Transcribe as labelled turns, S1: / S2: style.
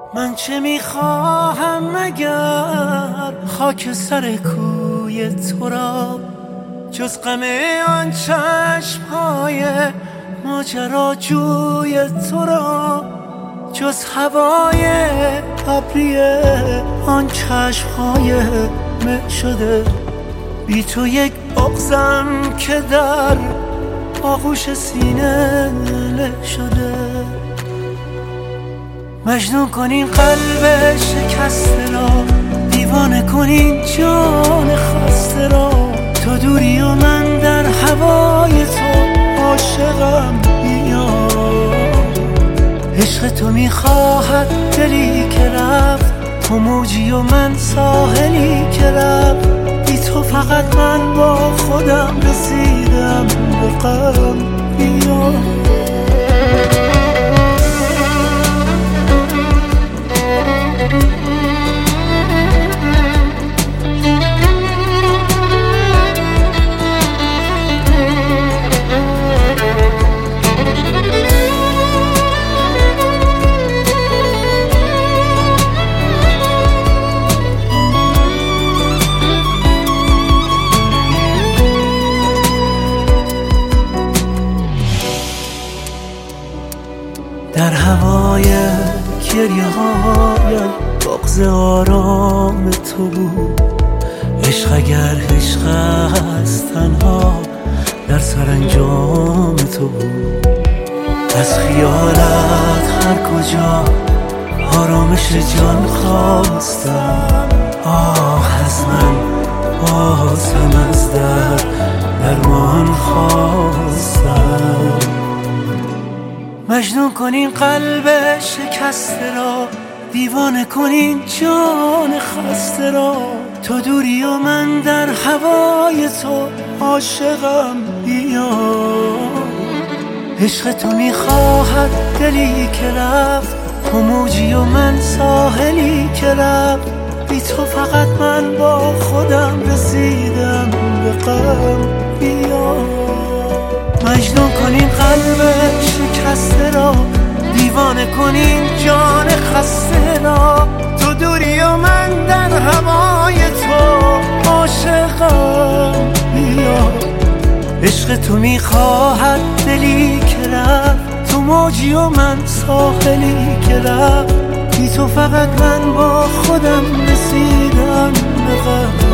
S1: من چه میخواهم مگر خاک سر کوی تو را، جز غم آن چشمهای ماجراجوی تو را، جز هوای ابری آن چشمهای مه شده. بی تو یک بغضم که در آغوش سینه له شده. مجنون کنین قلب شکسته را، دیوانه کنین جان خسته را. تو دوری و من در هوای تو عاشقم بیا. عشق تو میخواهد دلی که رفت، تو موجی و من ساحلی که رفت. بی تو فقط من با خودم رسیدم به غم بیا. در هوای گریه هایم بغض آرام تو بود. عشق اگر عشق است تنها در سرانجام تو بود. از خیالت هر کجا آرامش جان خواستم. آه از من بازم از درمان خواستم. مجنون کنین قلب شکسته را، دیوانه کنین جان خسته را. تو دوری و من در هوای تو عاشقم بیا. عشق تو میخواهد دلی که رفت، تو موجی و من ساحلی که رفت. بی تو فقط من با خودم رسیدم به غم بیا. مجنون کنین قلب شکسته را، دیوانه کنین جان خسته را. تو دوری و من در هوای تو عاشقم بیا. عشق تو میخواهد دلی که رفت، تو موجی و من ساحلی که رفت. بی تو فقط من با خودم رسیدم به غم